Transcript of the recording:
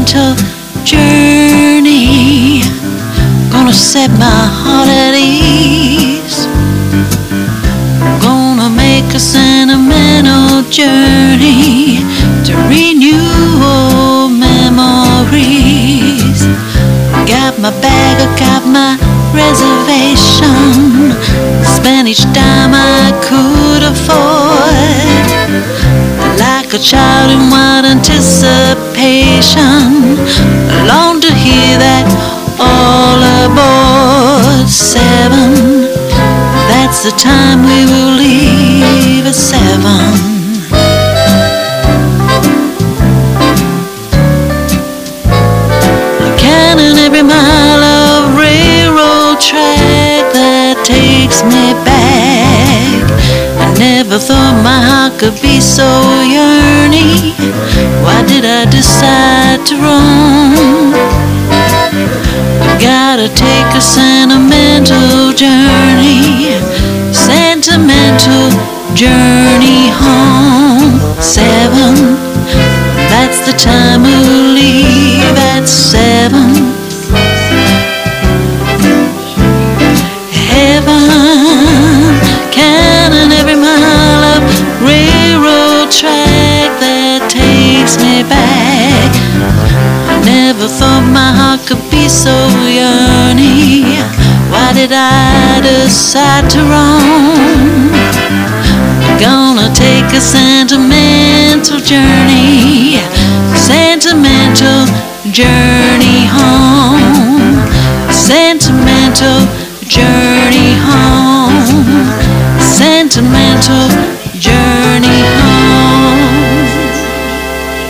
sentimental journey, gonna set my heart at ease. Gonna make a sentimental journey to renew old memories. Got my bag, I got my reservation, spent each dime I could afford. Like a child in wild anticipation, I long to hear that all aboard. 7, that's the time we will leave at 7. Counting every mile of railroad track that takes me back. I never thought my heart could be so yearning. Why did I decide to roam? Gotta take a sentimental journey, sentimental journey home. 7, that's the time we'll leave at 7. Heaven, counting every mile of railroad track that takes me back. I never thought my heart could be so yearning. Why did I decide to roam? Gonna take a sentimental journey, sentimental journey home, sentimental journey home, sentimental